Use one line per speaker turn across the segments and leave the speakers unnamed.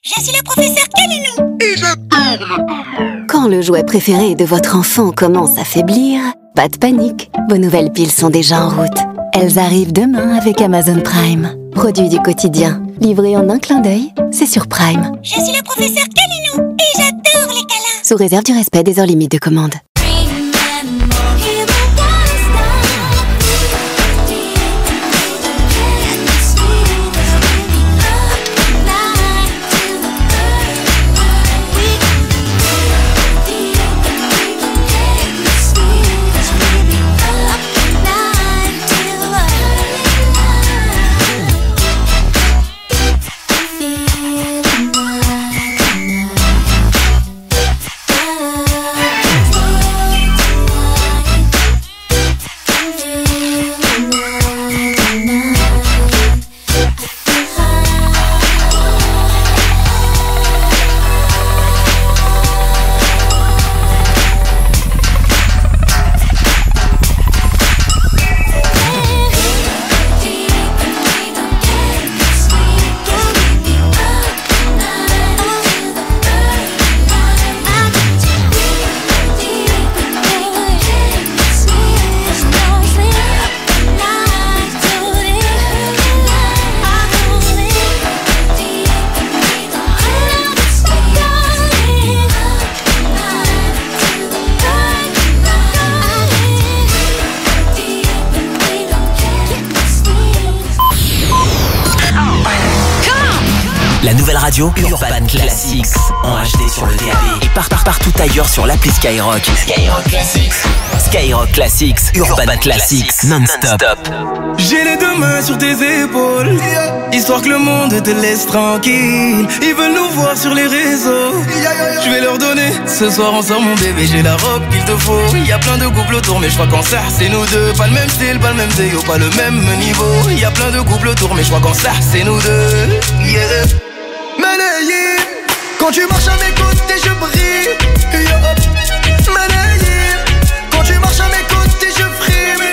Je suis le professeur Kalinou.
Et je...
Quand le jouet préféré de votre enfant commence à faiblir, pas de panique, vos nouvelles piles sont déjà en route. Elles arrivent demain avec Amazon Prime. Produit du quotidien, livré en un clin d'œil, c'est sur Prime.
Je suis le professeur Kalinou et j'adore les câlins.
Sous réserve du respect des heures limites de commande.
La nouvelle radio Urban Classics en HD sur le DAB et partout ailleurs sur l'appli Skyrock. Skyrock Classics. Skyrock Classics, Urban Classics, non-stop.
J'ai les deux mains sur tes épaules, histoire que le monde te laisse tranquille. Ils veulent nous voir sur les réseaux, je vais leur donner ce soir ensemble mon bébé. J'ai la robe qu'il te faut, y a plein de couples autour mais je crois qu'en ça c'est nous deux. Pas le même style, pas le même déo, pas le même niveau. Y a plein de couples autour mais je crois qu'en ça c'est nous deux. Yeah. Manayim, quand tu marches à mes côtés je brille. Manayim, quand tu marches à mes côtés je frime.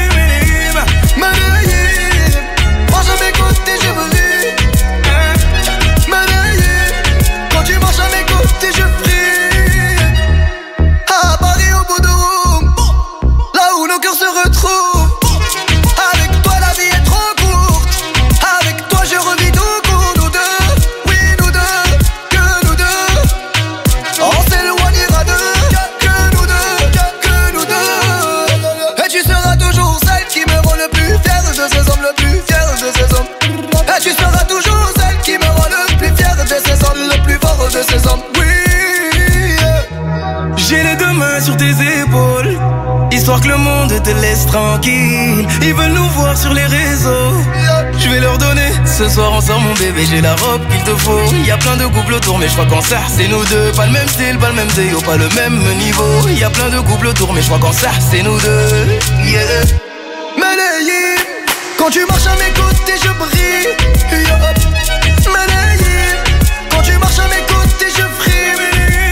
Manayim, marche à mes côtés je brille. Manayim, quand tu marches à mes côtés je frime. À Paris au bout de Roum, là où nos cœurs se retrouvent. Avec toi la vie est trop courte, avec toi je revis tout court. Tu seras toujours celle qui me rend le plus fier de ces hommes, le plus fort de ces hommes, oui. J'ai les deux mains sur tes épaules, histoire que le monde te laisse tranquille. Ils veulent nous voir sur les réseaux, je vais leur donner ce soir ensemble mon bébé. J'ai la robe qu'il te faut, y a plein de couples autour mais je crois qu'en ça c'est nous deux. Pas le même style, pas le même déo, pas le même niveau. Y a plein de couples autour mais je crois qu'en ça c'est nous deux. Yeah. Manayim, quand tu marches à mes côtés je brille. Manayim, quand tu marches à mes côtés je frime.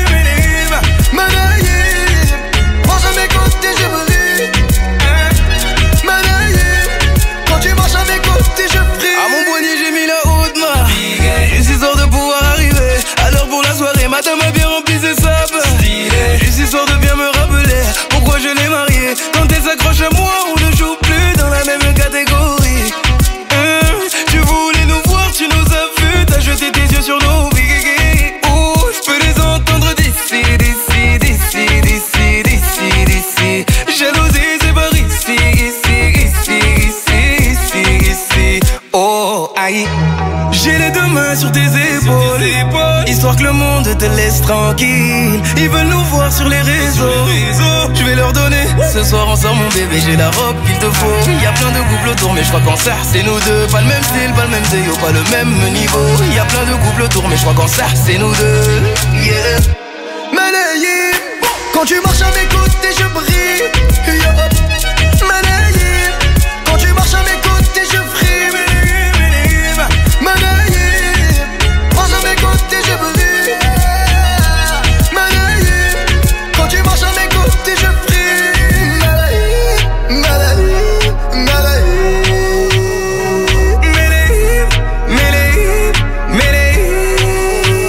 Manayim, marche à mes côtés je brille. Manayim, quand tu marches à mes côtés je frime. À mon poignet j'ai mis la haute main, juste histoire de pouvoir arriver à l'heure pour la soirée. Matin m'a bien rempli de sable, juste histoire de bien me rappeler pourquoi je l'ai mariée. Quand elle s'accroche à moi on ne joue plus dans la même catégorie. Tu voulais nous voir, tu nous as vus, t'as jeté tes yeux sur nos vies. Oh, je peux les entendre d'ici, d'ici, d'ici, d'ici, d'ici, d'ici. Jalousie, c'est par ici, ici, ici, ici, ici, ici. Oh, aïe. J'ai les deux mains sur tes épaules, histoire que le monde te laisse tranquille. Ils veulent nous voir sur les réseaux, je vais leur donner ce soir ensemble mon bébé. J'ai la robe qu'il te faut, y a plein de couples autour mais je crois qu'en ça c'est nous deux. Pas le même style, pas le même déo, pas le même niveau. Y a plein de couples autour mais je crois qu'en ça c'est nous deux. Yeah. Manayim, quand tu marches à mes côtés je brille. Manayim, quand tu marches à mes côtés je frime. Manayim, marche à mes côtés je brille. Manayim, quand tu marches à mes côtés je frime. Manayim, Manayim, Manayim, Manayim, Manayim.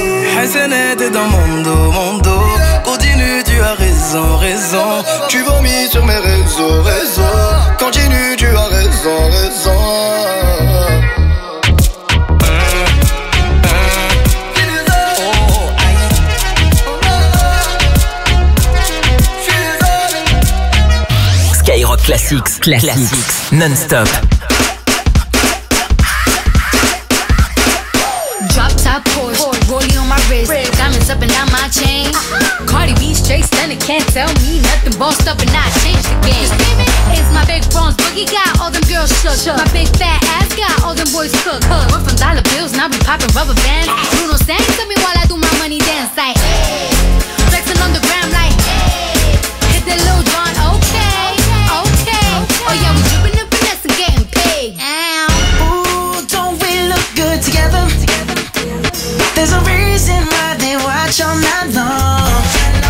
traînais, t'es dans mon dos. Continue, tu as raison.
Tu vomis sur mes réseaux. Continue, tu as raison.
Skyrock Classics non-stop.
Drop top Porsche, rollie on my wrist, diamonds up and down my chain. Cardi B straight stunning, can't tell me nothing. Bossed up and I changed the game. It's my big bronze boogie, got all them girls shook. My big fat ass got all them boys cooked. Went from dollar bills, now we popping rubber bands. Bruno sang to me while I do my money dance like hey. Flexing on the gram like hey. Hit the Lil Jon, okay. Oh yeah, we dripping and finesse and getting paid.
Ooh, don't we look good together? There's a reason why they watch all night long.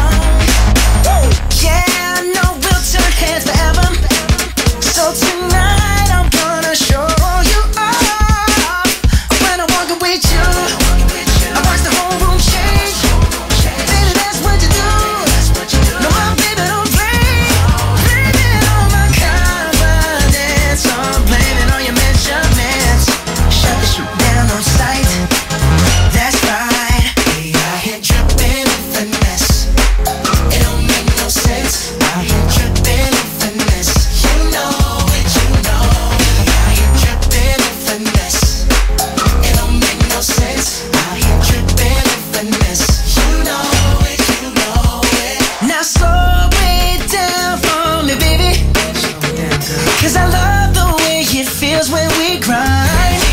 Yeah, I know we'll turn heads forever. So tonight I'm gonna show you off. When I walk with you, I watch the whole room change. Baby, that's what you do. No, my baby don't play. Blame it on my confidence. I'm blaming on your measurements. Shut the shit down on sight. That's right. We out here dripping in finesse. It don't make no sense. Out here dripping in finesse. You know it, you know. We out here dripping in finesse. It don't make no sense. Out here dripping in finesse. You know it, you know it. Now slow it down for me, baby. 'Cause I love the way it feels when we grind.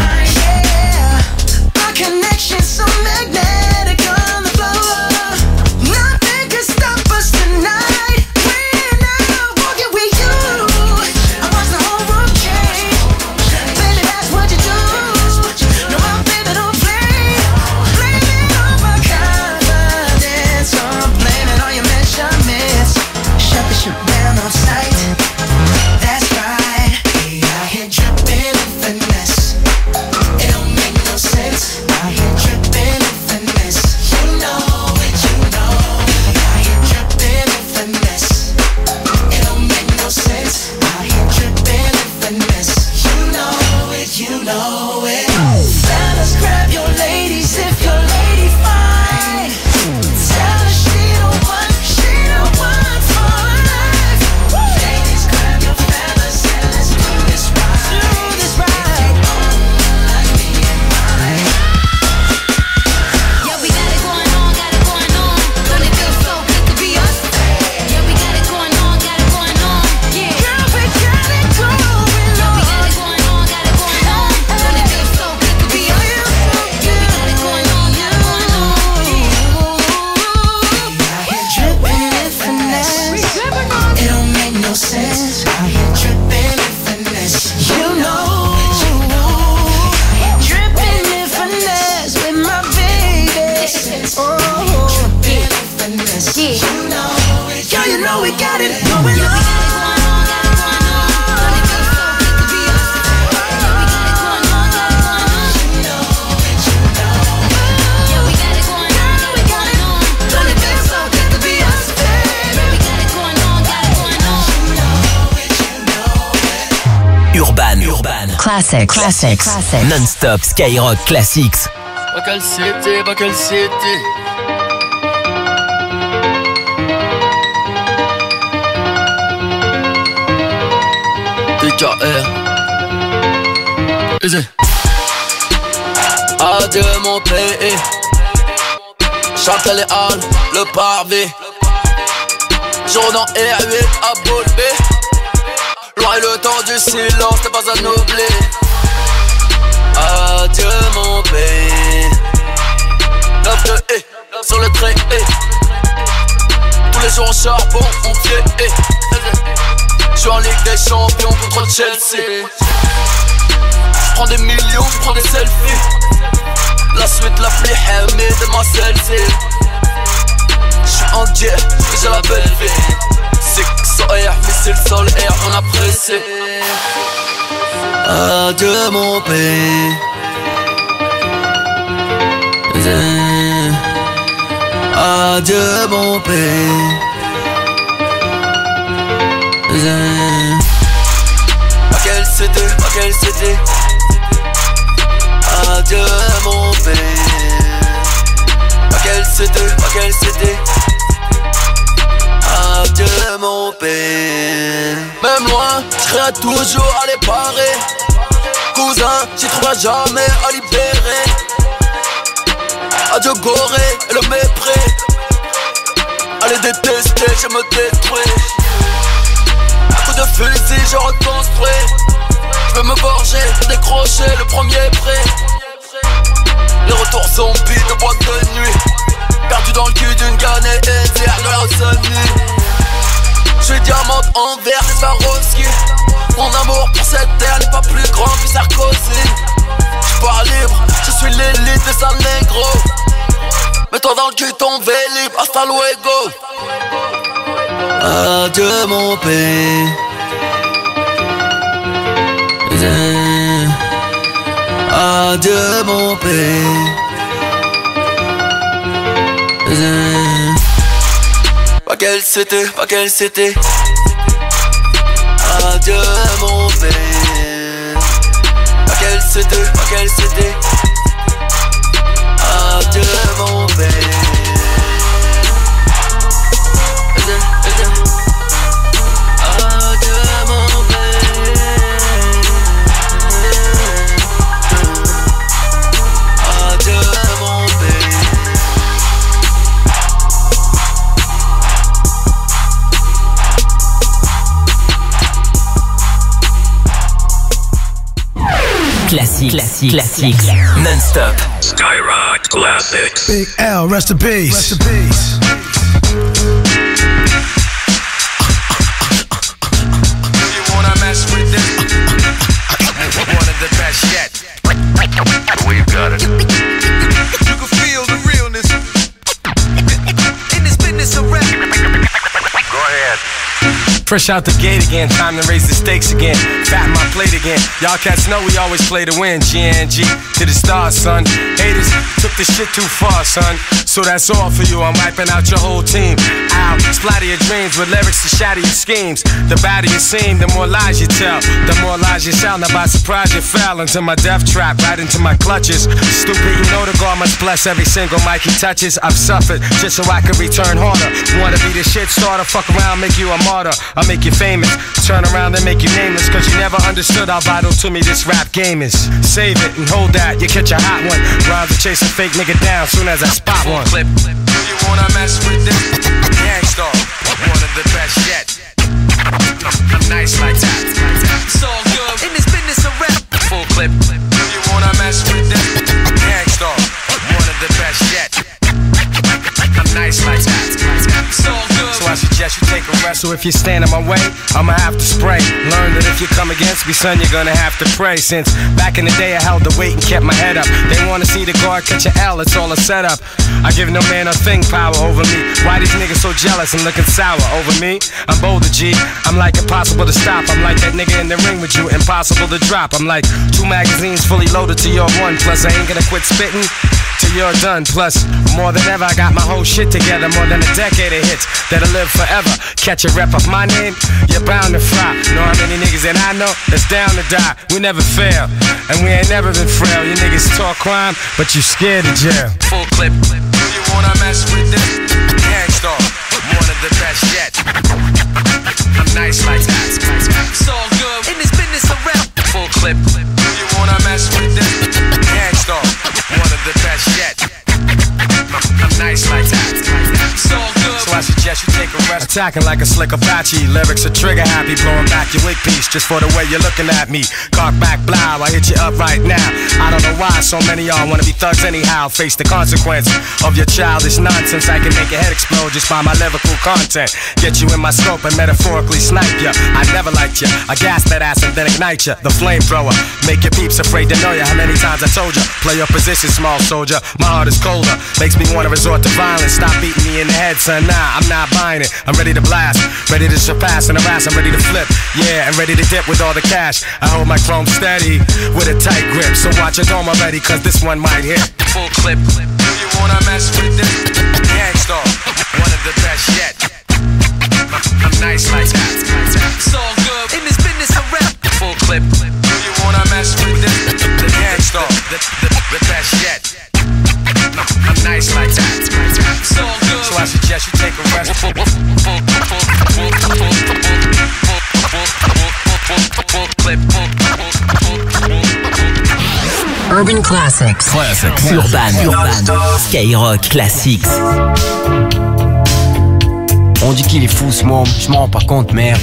Yeah, our connection's so magnetic on the floor. Nothing can stop us tonight. When I'm walking with you, I watch the whole room change. Baby, that's what you do. No, my baby don't play. Blame it on my confidence. I'm blaming on your measurements. Shut the shit down on sight. That's right. We out here dripping in finesse. It don't make no sense. Out here dripping in finesse. You know it, you know. Out here dripping in finesse. It don't make no sense. Out here dripping in finesse. You know it, you know it. Fellas, grab your ladies if your lady fine. Tell her she the one for life. Ladies, grab your fellas and let's do this right. Do this right. Like me and mine.
Yeah, we got it going on. Don't it feel so good to be us? Yeah, we got it going on. Yeah.
Girl, we got it going
Yeah, we got
on.
it going on. Don't it feel so good to be us? Yeah, we got it going on.
Out here dripping in finesse. It don't make no sense. Out here dripping in finesse. You know. Dripping in finesse with my baby. Oh, dripping in finesse.
Yeah.
You know it. Girl, you know we got it going
Yeah, we
on.
got it going on. Don't it feel so good to be us? Yeah, we got it going on. Yeah, we got it going on. Don't it feel so good to be us? Yeah, we got it going on.
Urban Classics non-stop. Skyrock Classics.
Buckle City. DKR. Easy. Adieu mon pays. Châtelet les Halles, le pavé. Jourdan R8 à Bolbé. Loin le temps du silence, t'es pas à oublier. Adieu mon pays. 9 de E, sur le trait Tous les jours en charbon, on pied J'suis en Ligue des Champions contre Chelsea. J'prends des millions, j'prends des selfies. La suite la plus hamée de ma celle-ci. J'suis en jet, j'ai la belle vie. Six air, missile sol air, on a pressé. Adieu mon pays. Adieu mon pays. Quelle cité. Adieu mon pays. Quelle cité. Adieu mon pays. Même loin, j'serai toujours à les parer. Cousin, j'y trouverai jamais à libérer. Adieu Gorée et le mépris. Allez détester, je me détruis. À coup de fusil, je reconstruis. Je veux me gorger, décrocher le premier prix. Les retours zombies de boîte de nuit. Perdu dans le cul d'une canne et terre de la Océanie. Je suis diamante en verre et Swarovski. Mon amour pour cette terre n'est pas plus grand que Sarkozy. J'suis pas libre, je suis l'élite de San Negro. Mets-toi dans le cul ton vélib, hasta luego. Adieu mon pays. Adieu mon pays. Pas quelle cité. Adieu mon pays. Pas quelle cité. Adieu mon pays.
Classique. Non-stop.
Skyrock Classics.
Big L, rest in peace.
You wanna mess with this? One of the best yet. We've got it. You can feel the realness in this business of rap. Go ahead.
Fresh out the gate again, time to raise the stakes again. Fatten my plate again. Y'all cats know we always play to win. GNG to the stars, son. Haters took this shit too far, son. So that's all for you. I'm wiping out your whole team. Ow, splatter your dreams with lyrics to shatter your schemes. The badder you seem, the more lies you tell. The more lies you sound. Now by surprise you fell into my death trap, right into my clutches. Stupid, you know the God must bless every single mic he touches. I've suffered just so I can return harder. Wanna be the shit starter, fuck around, make you a martyr. I'll make you famous, turn around and make you nameless. Cause you never understood how vital to me this rap game is. Save it and hold that, you catch a hot one. Rhymes to chase a fake nigga down soon as I spot one.
Clip. You wanna mess with this? Gangstar, one of the best yet. I'm nice like that. It's all good in this business of rap. Full clip. You wanna mess with this? Gangstar, one of the best yet. I'm nice like that. It's all good.
So I suggest you take a rest. So if you stand in my way, I'ma have to spray. Learn that if you come against me, son, you're gonna have to pray. Since back in the day I held the weight and kept my head up. They wanna see the guard catch an L, it's all a setup. I give no man a thing power over me. Why these niggas so jealous and looking sour over me? I'm bolder, G. I'm like impossible to stop. I'm like that nigga in the ring with you, impossible to drop. I'm like 2 magazines fully loaded to your 1. Plus I ain't gonna quit spitting till you're done. Plus, more than ever, I got my whole shit together. More than a decade of hits that'll live forever. Catch a rep of my name, you're bound to fry. Know how many niggas that I know that's down to die. We never fail, and we ain't never been frail. You niggas talk crime, but you scared of jail.
Full clip. You wanna mess with this? Gangstar, one of the best yet. I'm nice like that. It's all good in this business of rap. Full clip. You wanna mess with this? Gangstar, one of the best yet. I'm nice like that. It's all good.
So I suggest you take a rest. Attacking like a slick Apache. Lyrics are trigger happy. Blowing back your wig piece just for the way you're looking at me. Cock back, blow, I hit you up right now. I don't know why so many y'all wanna be thugs anyhow. Face the consequence of your childish nonsense. I can make your head explode just by my lyrical content. Get you in my scope and metaphorically snipe ya. I never liked ya. I gas that ass and then ignite ya. The flamethrower. Make your peeps afraid to know ya. How many times I told ya? Play your position, small soldier. My heart is colder. Makes me wanna resort to violence. Stop beating me in the head, son. Nah, I'm not buying it. I'm ready to blast, ready to surpass and harass. I'm ready to flip, yeah, and ready to dip with all the cash. I hold my chrome steady with a tight grip. So watch your dome already, cause this one might hit.
Full clip. You wanna mess with this? Gangstar. nice like that. It's all good.
So I suggest you take a rest.
Urban Classics. Urban. Skyrock Classics.
On dit qu'il est fou ce môme, je m'en rends pas compte, merde.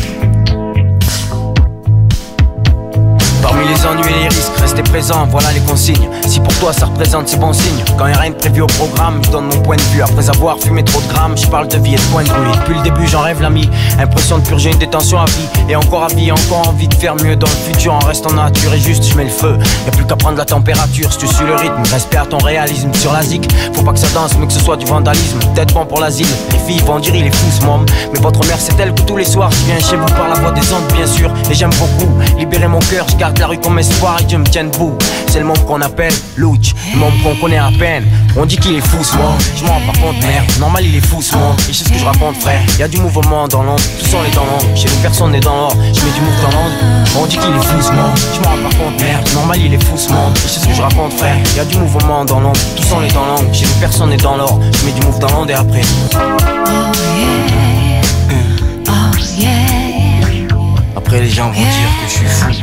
Parmi les ennuis et les risques, restez présent, voilà les consignes. Si pour toi ça représente, c'est bon signe. Quand y'a rien de prévu au programme, je donne mon point de vue. Après avoir fumé trop de grammes, je parle de vie et de point de vue. Depuis le début j'en rêve l'ami, impression de purger une détention à vie. Et encore à vie, encore envie de faire mieux dans le futur en restant nature. Et juste je mets le feu, y'a plus qu'à prendre la température. Si tu suis le rythme, respect à ton réalisme sur la zik. Faut pas que ça danse mais que ce soit du vandalisme. Peut-être bon pour l'asile, les filles vont dire il est fou ce môme. Mais votre mère c'est elle que tous les soirs je viens chez vous par la voix des ondes bien sûr. Et j'aime beaucoup, libérer mon cœur, je garde la rue comme espoir et Dieu me tienne debout. C'est le môme qu'on appelle Louch, le môme qu'on connaît à peine. On dit qu'il est fou ce môme, je m'en rends pas compte merde. Normal il est fou ce môme, et je sais ce que je raconte frère. Y'a du mouvement dans l'ombre, tous on est dans l'ombre. Chez nous personne n'est dans l'or, je mets du move dans l'onde. On dit qu'il est fou ce môme, je m'en rends pas compte merde. Normal il est fou ce môme, et je sais ce que je raconte frère. Y'a du mouvement dans l'ombre, tous on est dans l'ombre. Chez nous personne n'est dans l'or, je mets du move dans l'onde et après. Après les gens vont dire que je suis fou.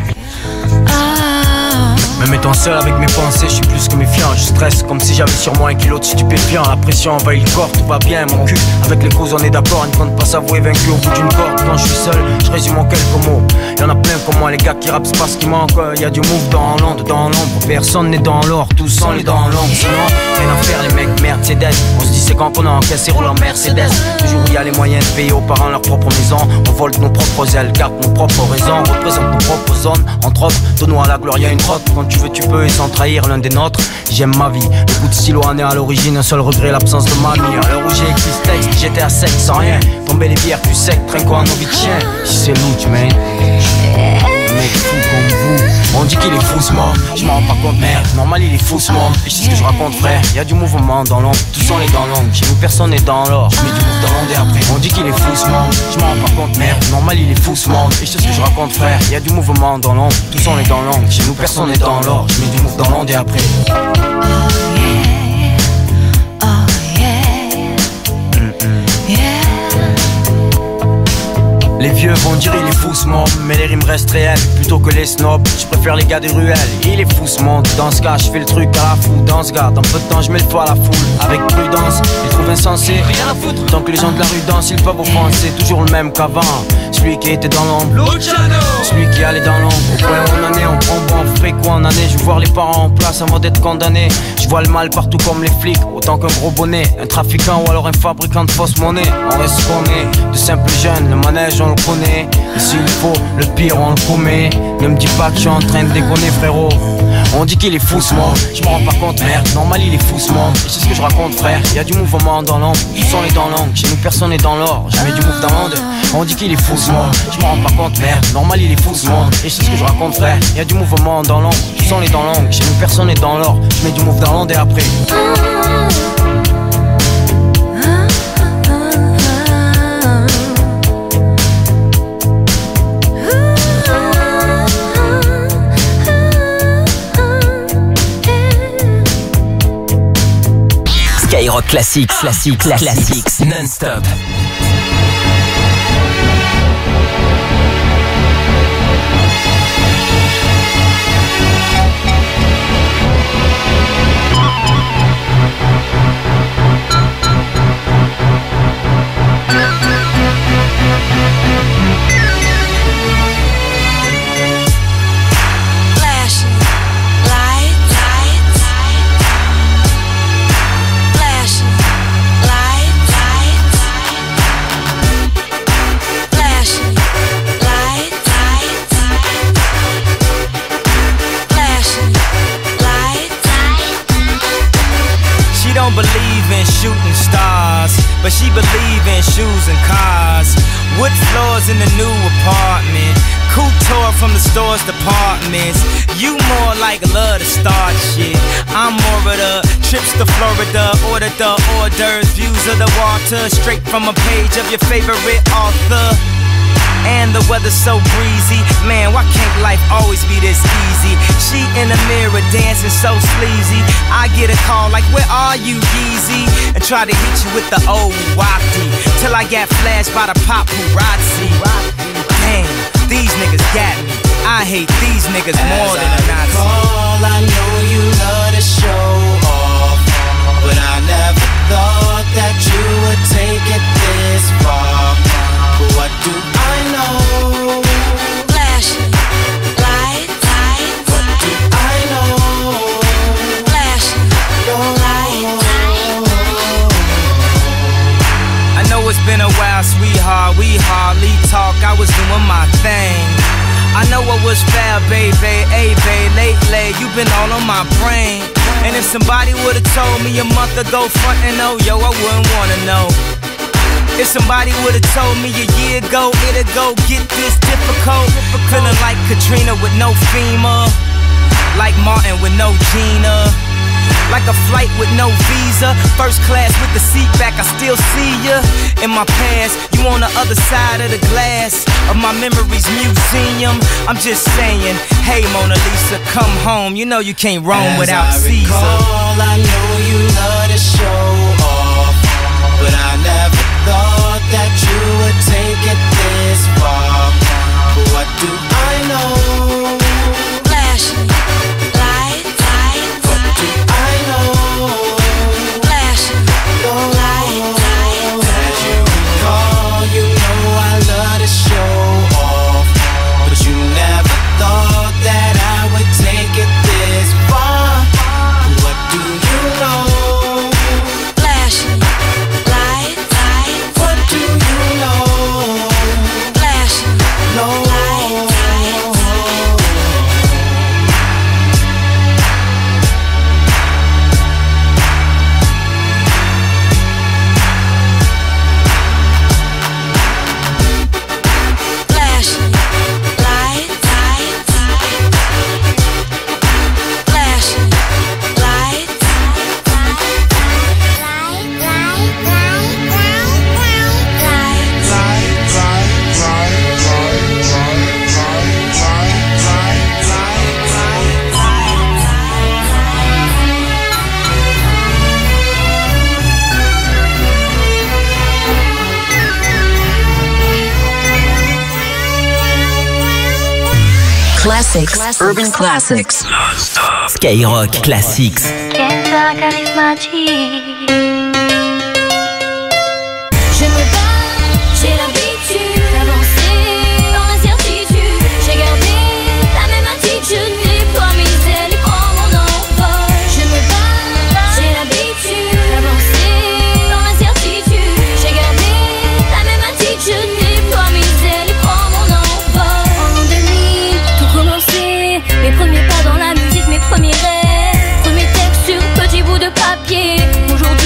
Me mettant seul avec mes pensées, je suis plus que méfiant. Je stresse comme si j'avais sur moi un kilo de stupéfiant. La pression envahit le corps, tout va bien, mon cul. Avec les causes on est d'accord, il ne compte pas s'avouer vaincu au bout d'une corde. Quand je suis seul, je résume en quelques mots. Y'en a plein comme moi, les gars qui rappent, c'est pas ce qui manque. Y'a du move dans l'onde, dans l'ombre. Personne n'est dans l'or, tous on est dans l'ombre. Sinon, rien à faire les mecs, merde, c'est dead. On se dit c'est quand qu'on a encaissé, roule en Mercedes. Toujours où y'a les moyens de payer aux parents leur propre maison. On vole nos propres ailes, garde nos propres raisons. Représente nos propres zones, entre autres, donne-nous à la gloire, y'a une trotte. Quand tu veux, tu peux et sans trahir l'un des nôtres. J'aime ma vie, le coup de stylo en est à l'origine. Un seul regret, l'absence de mamie. À l'heure où j'ai écrit ce texte, j'étais à sec sans rien. Tomber les bières plus sec, traîne quoi en envie de chien. Si c'est louche, man. Un mec fou comme vous. On dit qu'il est fou ce môme, je m'en rends pas compte merde. Normal il est fou ce môme, et je sais ce que je raconte frère. Y'a du mouvement dans l'ombre, tous on est dans l'ombre. Chez nous personne n'est dans l'or, je mets du move dans l'onde et après. On dit qu'il est fou ce môme, je m'en rends pas compte merde. Normal il est fou ce môme, et je sais ce que je raconte frère. Y'a du mouvement dans l'ombre, tous on est dans l'ombre. Chez nous personne n'est dans l'or, je mets du move dans l'onde et après. Les vieux vont dire il est fou ce monde, mais les rimes restent réelles plutôt que les snobs. Je préfère les gars des ruelles, il est fou ce monde. Dans ce cas je fais le truc à la fou. Dans ce gars, dans peu de temps je mets le feu à la foule. Avec prudence, ils trouvent insensé rien à foutre. Tant que les gens de la rue dansent, ils peuvent offenser. Toujours le même qu'avant, celui qui était dans l'ombre, celui qui allait dans l'ombre. Au point où on en est, on prend bon, on ferait quoi en année. Je veux voir les parents en place avant d'être condamnés. Je vois le mal partout comme les flics, autant qu'un gros bonnet, un trafiquant ou alors un fabricant de fausse monnaie. On reste ce qu'on est, de simples jeunes, le manège on le connaît. Et s'il faut, le pire on le commet. Ne me dis pas que je suis en train de déconner frérot. On dit qu'il est fou ce monde, je m'en rends pas compte merde. Normal il est fou ce monde, et c'est ce que je raconte frère. Y'a du mouvement dans l'ombre, tous on est dans l'ombre. Chez nous personne n'est dans l'or, je mets du move dans l'onde. On dit qu'il est fou ce monde, je m'en rends pas compte merde. Normal il est fou ce monde, et c'est ce que je raconte frère. Y'a du mouvement dans l'ombre, tous on est dans l'ombre. Chez nous personne n'est dans l'or, je mets du move dans l'onde et après.
Skyrock Classics, non-stop.
Believe in shooting stars, but she believe in shoes and cars. Wood floors in the new apartment, couture from the store's departments. You more like love to start shit, I'm more of the trips to Florida. Order the hors d'oeuvres, views of the water, straight from a page of your favorite author. and the weather's so breezy. Man, why can't life always be this easy? She in the mirror dancing so sleazy. I get a call like, where are you, Yeezy? And try to hit you with the old wafty till I got flashed by the paparazzi. Damn, these niggas got me. I hate these niggas more than a Nazi.
Call, I know you love to show off, but I never thought that you would take it this far. But what do I know?
Flash, light, light.
What do I know?
Flash, light, light.
I know it's been a while, sweetheart, we hardly talk. I was doing my thing. I know I was fair, baby, hey, babe, lately you've been all on my brain. And if somebody would've told me a month ago, front and oh, yo, I wouldn't wanna know. If somebody would've told me a year ago, it'd go get this difficult. Feeling like Katrina with no FEMA, like Martin with no Gina, like a flight with no visa. First class with the seat back, I still see ya. In my past, you on the other side of the glass of my memories museum. I'm just saying, hey Mona Lisa, come home. You know you can't roam without Caesar.
Recall, I know you love to show off, but I never thought that you would take it this far. But what do I know?
Flash, light, light.
What do I know?
Flash, light, light.
As you recall, you know I love to show off, but you never thought that I would take it this far. What do you know?
Flash, light, light.
What do you know?
Flash,
No.
light, light. Flash, light, light. Flash, light,
Classics, urban classics. Skyrock Classics.
Kenza charismatique. Je me bats, j'ai l'habitude d'avancer dans l'incertitude. J'ai gardé la même attitude, déploie mes ailes et prends mon envol. Je me bats, j'ai l'habitude d'avancer dans l'incertitude. J'ai gardé la même attitude, déploie mes ailes et prends mon envol. En 2000, tout commençait, mes premiers pas dans la musique, mes premiers rêves, premiers textes sur petit bout de papier. Aujourd'hui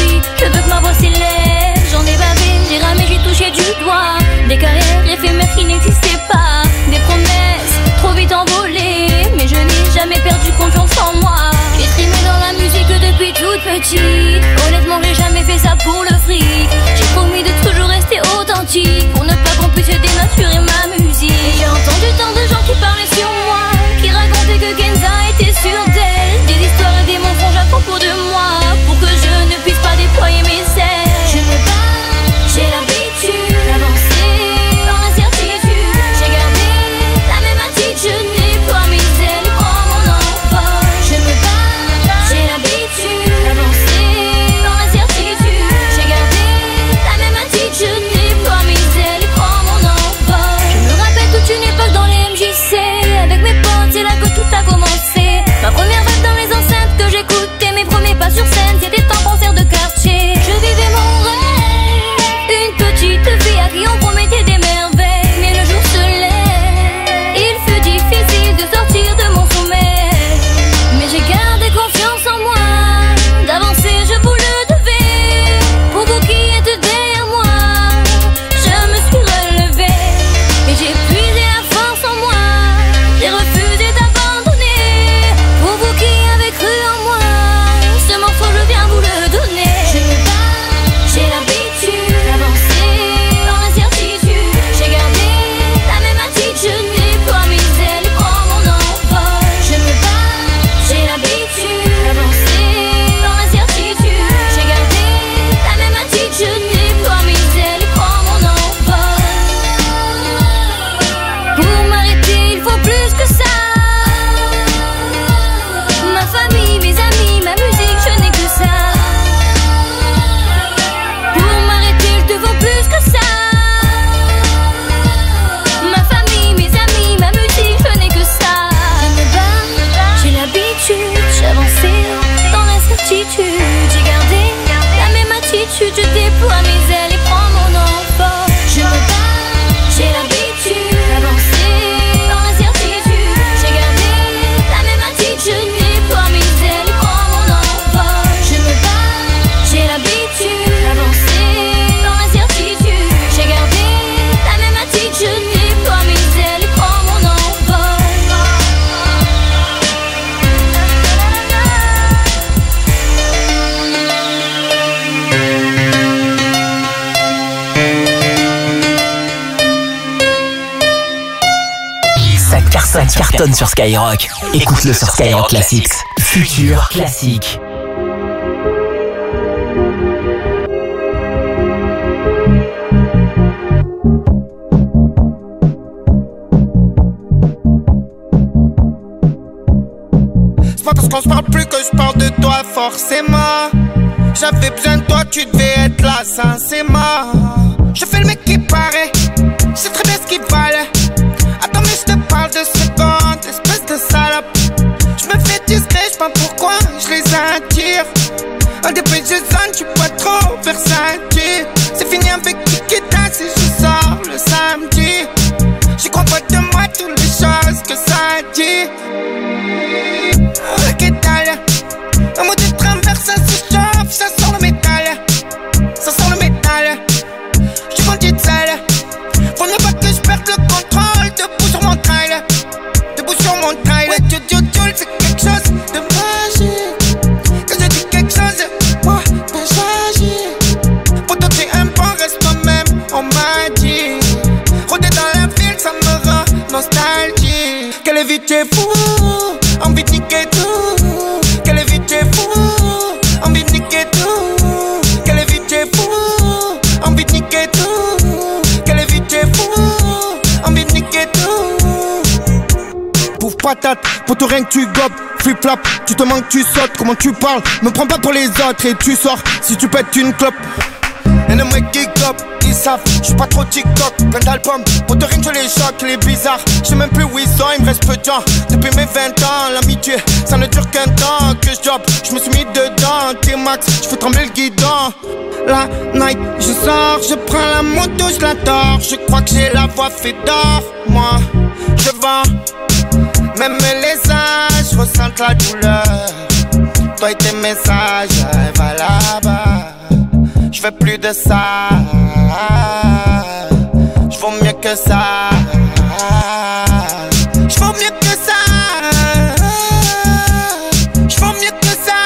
personne cartonne sur Skyrock. Écoute-le sur Skyrock Classics. Futur classique.
C'est pas parce qu'on se parle plus que je parle de toi forcément. J'avais besoin de toi, tu devais être là, sincèrement. Je fais le mec qui paraît, je sais très bien ce qu'il valait. Attends mais je te parle de secondes, espèce de salope. Je me fais discret, je sais pas pourquoi, je les attire. Un des plus jeunes, tu pas trop versatile. C'est fini avec Kikita si je sors le samedi. J'y crois pas de moi toutes les choses que ça dit. Ok t'as un mot de traverse, ça se chauffe, ça sent le métal. Ça sent le métal. J'suis vendu de sale. Faut ne pas que je perde le contrôle. Debout sur mon trail. Debout sur mon trail. Ouais, c'est quelque chose de magique. Quand je dis quelque chose, moi, ben j'agis. Faut tenter un bon, reste toi-même, on m'a dit. Rôder dans la ville, ça me rend nostalgique. Quelle vie t'es fou, envie de niquer tout. Quelle vie t'es fou, envie de niquer tout. Quelle vie t'es fou, envie de niquer tout. Quelle vie t'es fou, envie de niquer tout. Pouf patate, pour tout rien que tu gobes. Flip-flap, tu te manques, tu sautes. Comment tu parles, me prends pas pour les autres. Et tu sors, si tu pètes une clope. Et ne me geek up, ils savent, j'suis pas trop TikTok. Plein d'albums, pour te rien que je les choque, les bizarres. J'sais même plus où ils sont, il me reste peu de temps. Depuis mes 20 ans, l'amitié, ça ne dure qu'un temps. Que j'job, j'me suis mis dedans. T-Max, j'fais trembler le guidon. La night, je sors, je prends la moto, je la tords. Je crois que j'ai la voix fait d'or. Moi, je vends, même les âges ressentent la douleur. Toi et tes messages, va là-bas. Je veux plus de ça. Je vaux mieux que ça. Je vaux mieux que ça. Je vaux mieux que ça.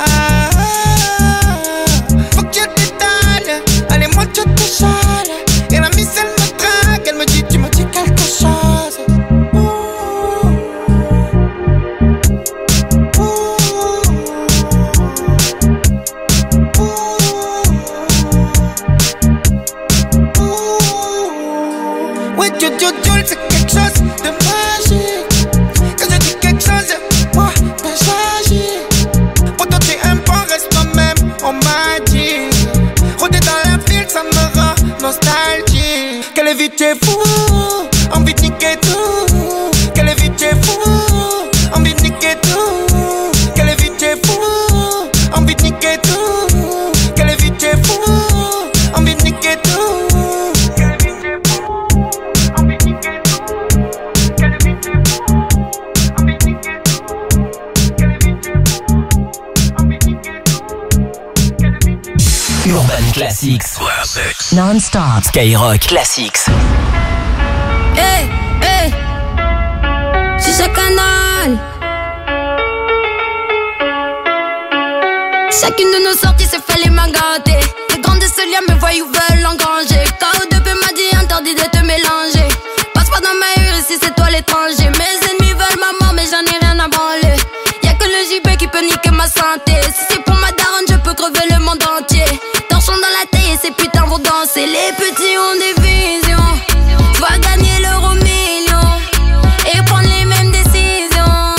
Faut que je t'étale. Allez, moi je te chale. Et la miss elle me drague. Elle me dit, tu me dis quelque chose. C'est quelque chose de magique. Quand je dis quelque chose, moi, ben j'agis. Pour tenter un bon, reste toi-même, on m'a dit. Rôder dans la ville, ça me rend nostalgique. Quelle vie t'es fou, envie de niquer tout. Quelle vie t'es fou, envie de niquer tout. Quelle vie t'es fou, envie de niquer tout. Quelle vie t'es fou, envie de niquer tout.
Urban Classics. Non-stop. Skyrock Classics.
Hey, hey. C'est ce canal. Chacune de nos sorties s'est fait les mains gâtées. Les grands de ce lien me voyous veulent engranger. KO2P m'a dit interdit de te mélanger. Passe pas dans ma rue ici c'est toi l'étranger. Mes ennemis veulent ma mort mais j'en ai rien à branler. Y'a que le JB qui peut niquer ma santé. Si c'est pour ma daronne je peux crever le monde entier. Torchons dans la taille et ces putains vont danser. Les petits ont des visions. Va gagner l'euro million et prendre les mêmes décisions.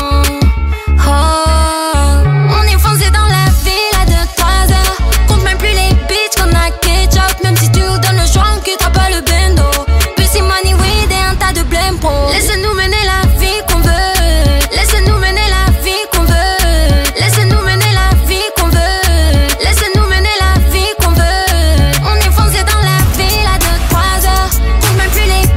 Oh, on est foncé dans la ville à 2-3 heures. Compte même plus les bitches qu'on a ketchup. Même si tu nous donnes le choix on quittera pas le bendo. Pussy money weed et un tas de blême pro. Laisse-nous mener la vie qu'on veut. Laisse-nous mener la vie qu'on veut. Laisse-nous mener la vie qu'on veut. Laisse-nous mener la vie qu'on veut. On est foncé dans la ville à 2-3 heures. Compte même plus les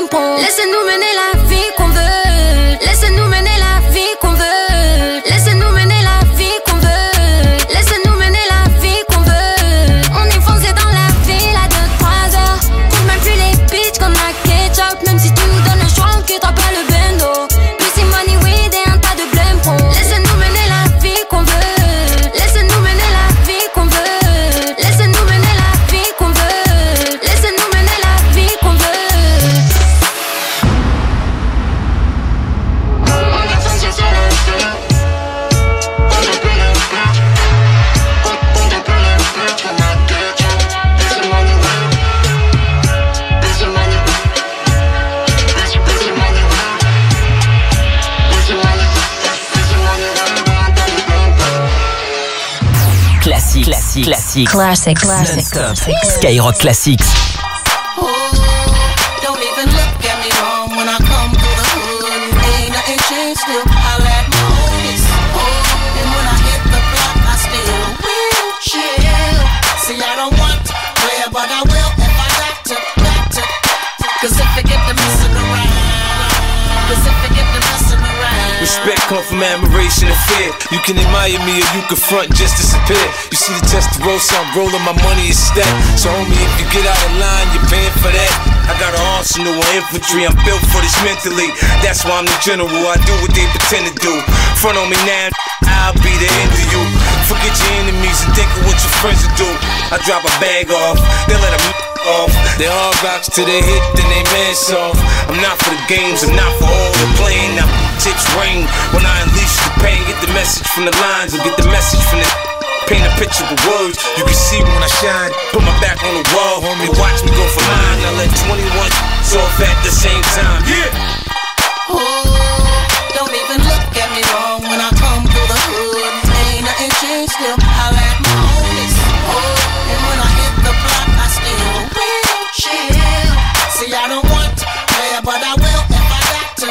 blême. Laissez-nous mener la vie qu'on veut. Laissez-nous mener la vie qu'on veut. Laissez-nous mener la vie qu'on veut. Laissez-nous mener la vie qu'on veut. On est foncé dans la ville à 2-3 heures. Compte même plus les bitches comme la ketchup. Même si tu nous donnes le choix, on quittera pas le bendo. Pussy money weed et un tas de blême. Laissez-nous mener la vie qu'on veut. Laissez-nous mener la vie qu'on veut. Laissez-nous mener la vie qu'on veut. Laissez-nous mener la vie qu'on veut.
Classique. Non-stop. Skyrock Classics.
Oh, don't even look at me wrong when I come through the hood. Ain't nothing changed, still holla at my homies. Oh, and when I hit the block, I still will chill. See, I don't want to play, but I will if I got to. Cause if I get to messing around,
respect come from admiration and fear. You can admire me or you can front and just disappear. You see the Testarossa, I'm rolling, my money is stacked. So homie, if you get out of line, you're paying for that. I got an arsenal of infantry, I'm built for this mentally. That's why I'm the general, I do what they pretend to do. Front on me now, I'll be the end of you. Forget your enemies and think of what your friends will do. I drop a bag off, they let them off. They all rocks till they hit, then they man off. I'm not for the games, I'm not for all the playing. Now tips rain when I unleash the pain. Get the message from the lines and get the message from the paint a picture with words. You can see when I shine. Put my back on the wall, homie. Watch me go for mine. I let 21 off at the same time. Yeah.
Oh, don't even look at me wrong when I come through the hood. Ain't nothing changed, still holla at my homies. Oh, and when I hit the block, I still will chill. See, I don't want to play, but I will if I got to.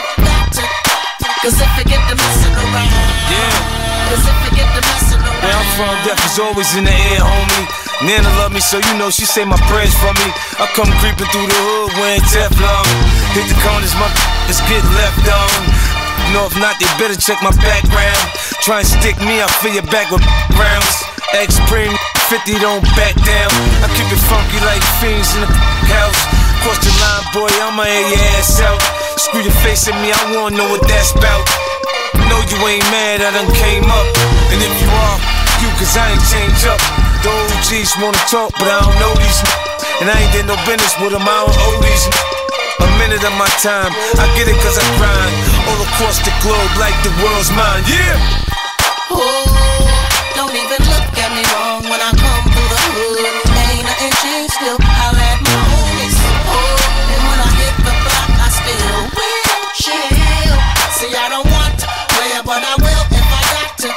Cause if I get to messing around, cause if I get to messing around.
Where I'm from, death is always in the air, homie. Nana love me, so you know she say my prayers for me. I come creeping through the hood wearing Teflon. Hit the corners, my let's get left on. No, if not, they better check my background. Try and stick me, I fill your back with rounds. X-Prime 50, don't back down. I keep it funky like fiends in the house. Cross the line, boy, I'ma air your ass out. Screw your face at me, I wanna know what that's about. No, you ain't mad, I done came up. And if you are, you, cause I ain't changed up. The OGs wanna talk, but I don't know these. And I ain't did no business with them, I don't owe these. A minute of my time, I get it cause I grind. All across the globe like the world's mine, yeah.
Oh, don't even look at me wrong when I come through the hood. Ain't nothing changed, still holla at my homies. Oh, and when I hit the block, I still will chill. See, I don't want to play, but I will if I got to.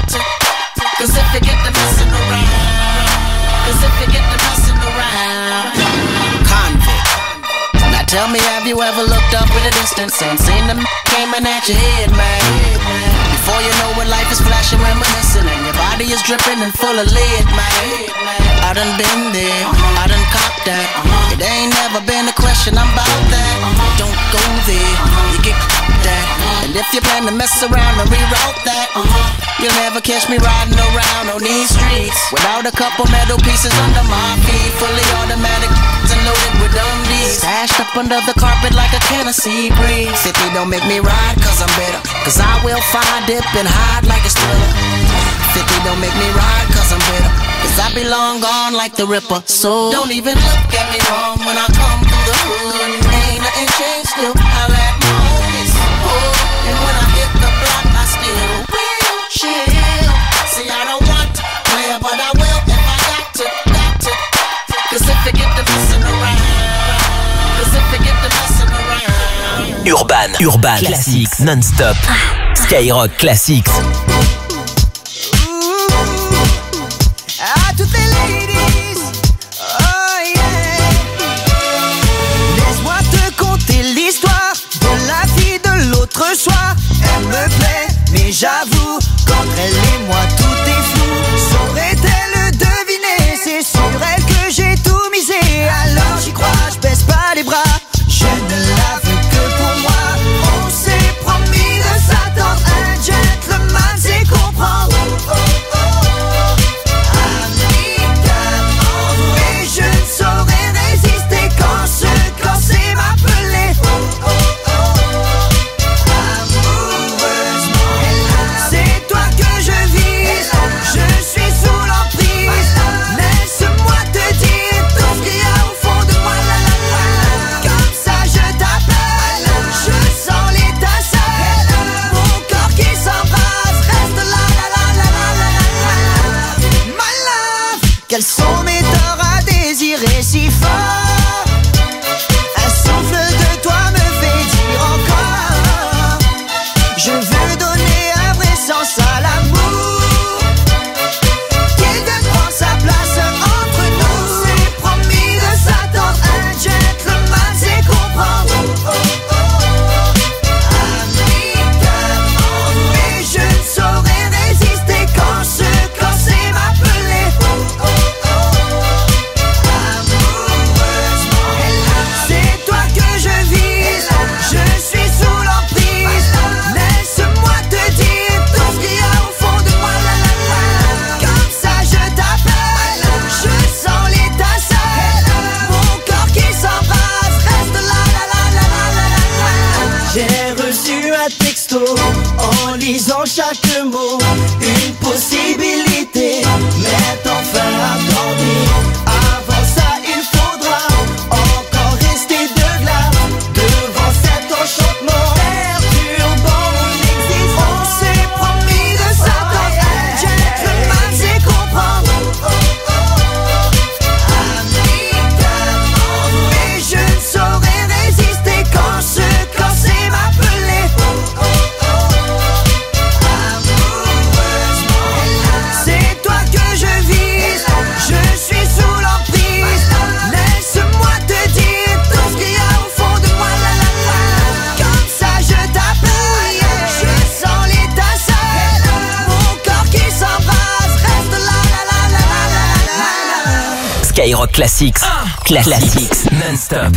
Cause if I get to messing around, cause if I get to messing around. Convict. Now tell me, have you ever looked up in the distance and seen them coming at your head, man? Before you know it, life is flashing, reminiscing, and your body is dripping and full of lead, man. I done been there, I done copped that. It ain't never been a question, I'm about that. Don't go there, you get that. And if you plan to mess around and reroute that, you'll never catch me riding around on these streets without a couple metal pieces under my feet. Fully automatic and loaded with undies, stashed up under the carpet like a Tennessee breeze. 50 don't make me ride cause I'm better, cause I will find dip and hide like a thriller. 50 don't make me ride cause I'm better, cause I be long gone like the Ripper. So don't even look at me wrong when I come through the hood. Ain't nothing changed, still holla at my homies. Oh, and when I hit the block, I still will chill. See, I don't want to play, but I will if I got to. Cause if I get to messing around, cause if I get to messing around.
Urban Classics non-stop. Skyrock Classics.
À toutes les ladies, oh yeah. Laisse-moi te conter l'histoire de la fille de l'autre soir. Elle me plaît, mais j'avoue, qu'entre elle et moi tout est flou. Saurait-elle deviner? C'est sur elle que j'ai tout misé. Alors j'y crois, je baisse pas les bras. Je ne la bateau en lisant chaque mot. Une possibilité m'est enfin accordée. Avant ça il faudra encore rester de glace devant cet enchantement perturbant mon existence. On s'est promis de s'attendre, gentleman, c'est comprendre. Et je ne saurais résister quand ce corset m'appelait. C'est toi que je vise, je suis sous l'emprise. Laisse-moi te dire tout ce qu'il y a au fond de moi, la la la. Comme ça je t'appelle, je sens l'étincelle. Mon corps qui s'embrase, reste là, la la la la la la.
Skyrock Classics. Classics non-stop.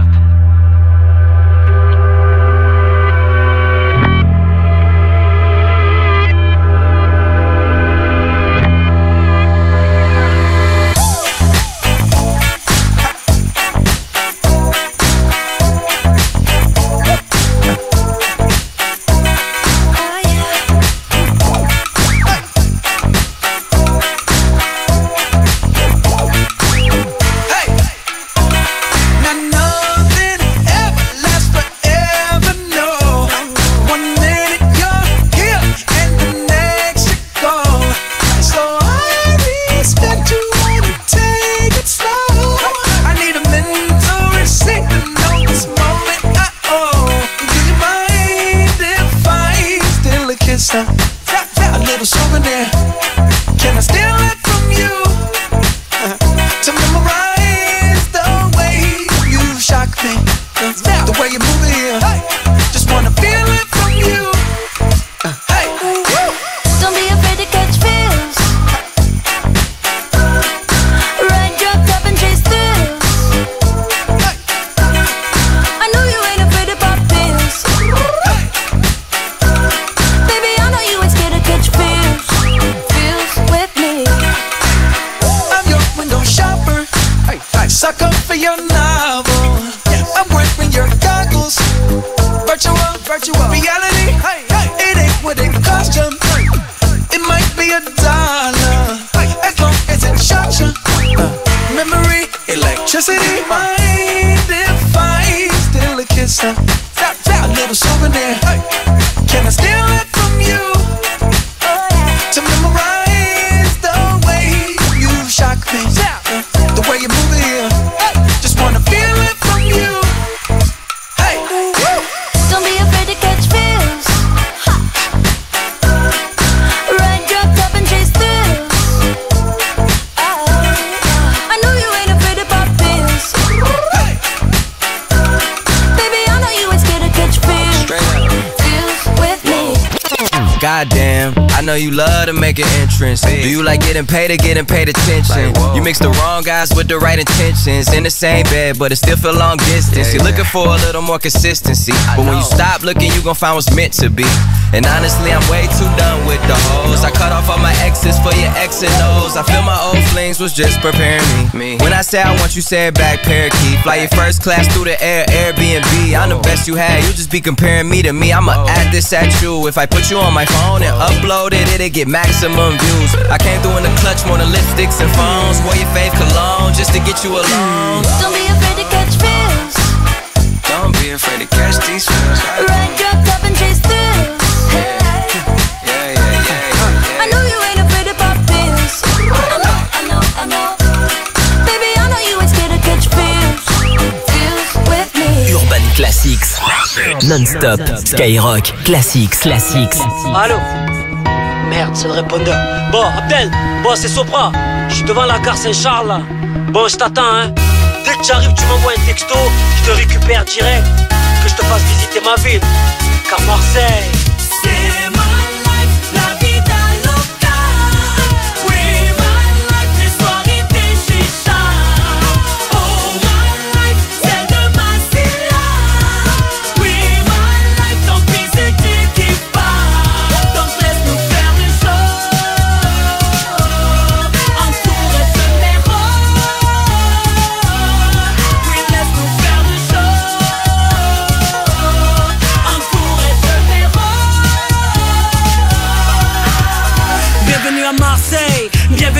A little souvenir. Can I steal it from you? To memorize the way you shock me, the way you move it here. Just wanna feel it from you. Hey,
Don't be afraid to catch feels. Ride your cup and chase thrills. I know you ain't afraid to pop pills. Baby, I know you ain't scared to catch feels. Feels with me.
I'm your window shopper. Sucker for your novel. I'm wearing your goggles. Virtual reality. It ain't what it cost you. It might be $1, as long as it shocks you. Memory, electricity, mind if I steal a kiss? A little souvenir. Can I steal it from you? To memorize the way you shock me, the way you move it here. Just wanna feel it from you. Hey,
Don't be afraid to catch feels. Ride your cup and chase thrills. I know you ain't afraid to pop pills. Baby, I know you ain't scared to catch feels. Feels with me.
Goddamn, I know you love to make an entrance. Do you like getting paid or getting paid attention? You mix the wrong guys with the right intentions. In the same bed, but it still feel long distance. You're looking for a little more consistency, but when you stop looking, you gon' find what's meant to be. And honestly, I'm way too done with the hoes. I cut off all my exes for your X and O's. I feel my old flings was just preparing me. When I say I want you, say it back, parakeet. Fly your first class through the air, Airbnb. I'm the best you had, you just be comparing me to me. I'ma add this at you. If I put you on my phone and upload it, it'll get maximum views. I came through in the clutch, more than lipsticks and phones. Wore your fave cologne just to get you alone.
Don't be afraid to catch feels.
Don't be afraid to catch these feels.
Ride your cup and chase thrills. I know you ain't afraid to pop pills. I know. Baby, I know you ain't scared to catch feels. Feels with me.
Urban Classics. Non-stop. Skyrock Classics.
Allô? Merde, c'est le répondeur. Bon, Abdel, bon, c'est Sopra. Je suis devant la gare Saint-Charles, là. Bon, je t'attends, hein. Dès que j'arrive, tu m'envoies un texto. Je te récupère direct. Que je te fasse visiter ma ville. Car Marseille,
C'est ma life, la vida loca. Oui, my life, les soirées des chichas. Oh, my life, celle de ma silla. Oui, my life, tant pis c'est Dieu qui part. Donc laisse-nous faire le show. Entouré de méros. Oui, laisse-nous faire le show. Entouré de méros.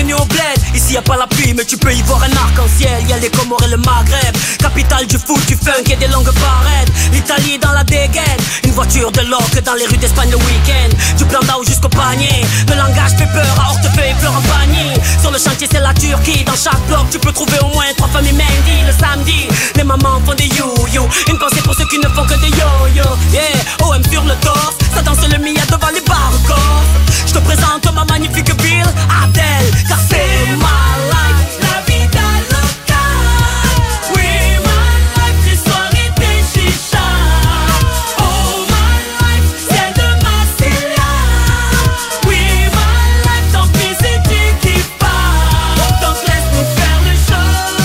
bienvenue au bled. Ici y'a pas la pluie mais tu peux y voir un arc-en-ciel. Y'a les Comores et le Maghreb, capitale du foot, du funk et des longues parades. L'Italie dans la dégaine, une voiture de loc dans les rues d'Espagne le week-end. Du plan d'Ao jusqu'au panier, le langage fait peur à Hortefeux et fleurs en panier. Sur le chantier c'est la Turquie, dans chaque bloc tu peux trouver au moins 3 familles Mendy. Le samedi, les mamans font des you-you. Une pensée pour ceux qui ne font que des yo-yo. Yeah, OM sur le torse, ça danse le Mia devant les bars corps. Je te présente ma magnifique ville, Adèle, car c'est ma life. La vida loca, oui my life, des soirées, des chichas. Oh my life, celle de Marcella. Oui my life, tant pis si tu kiffes pas. Donc laisse-nous faire le show,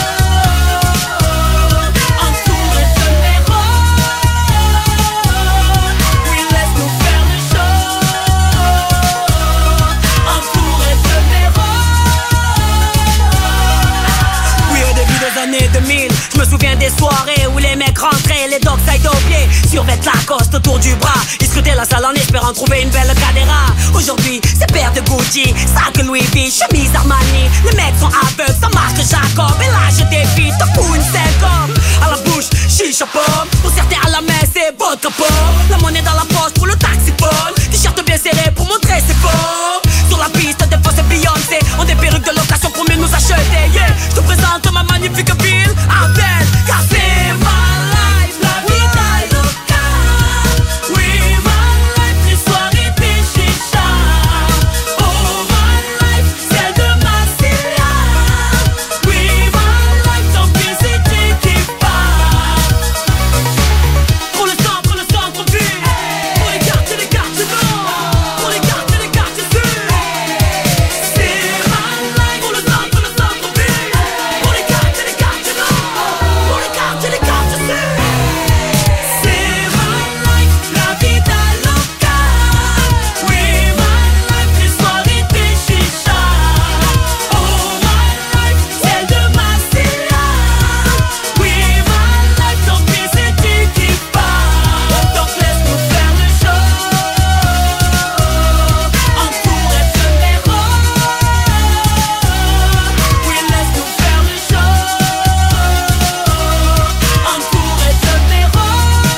entouré de héros. Oui laisse-nous faire le show, entouré de héros. Oui au début des années 2000, je me souviens des soirées où les mecs rentraient, les dogs side au pied, survêtent Lacoste autour du bras. Ils scrutaient la salle en espérant trouver une belle cadera. Aujourd'hui, c'est paire de Gucci, sac Louis V, chemise Armani. Les mecs sont aveugles, ça marche Jacob. Et là je défie, te fous une syncope. À la bouche, chicha pomme. Pour certains à la main, c'est vodka pomme. La monnaie dans la poche pour le taxiphone. T-shirt bien serré pour montrer ses formes. Sur la piste, des fois c'est Beyoncé. On des perruques de location pour mieux nous acheter. Yeah, je te présente ma magnifique ville, Adèle, car c'est ma life. La vida loca, oui my life, des soirées, des chichas. Oh my life, celle de Marcella. Oui my life, tant pis si tu kiffes pas. Pour le centre-ville, pour les quartiers nord, pour les quartiers sud. C'est ma life. Pour le centre-ville, pour les quartiers nord, pour les quartiers sud. C'est ma life, la vida loca. Oui my life, des soirées, des chichas. Oh my life, celle de Marcella. Oui my life, tant pis si tu kiffes pas. Donc laisse-nous faire le show, entouré de héros. Oui laisse-nous faire le show, entouré de héros.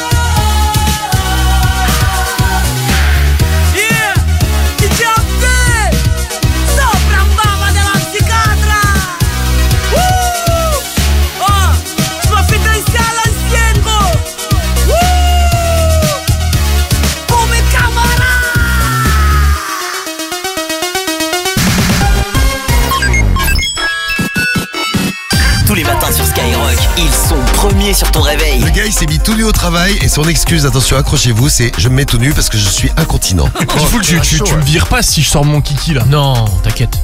Yeah, DJ Abdel, sopra un bava dell'anticatra. Oh, je m'en fais danser à l'ancienne, gros. Pour mes camarades.
Tous les matins sur Skyrock, ils sont premiers sur ton réveil.
Le gars il s'est mis tout nu au travail et son excuse, attention accrochez-vous, c'est je me mets tout nu parce que je suis incontinent.
Tu me vires pas si je sors mon kiki là.
Non, t'inquiète.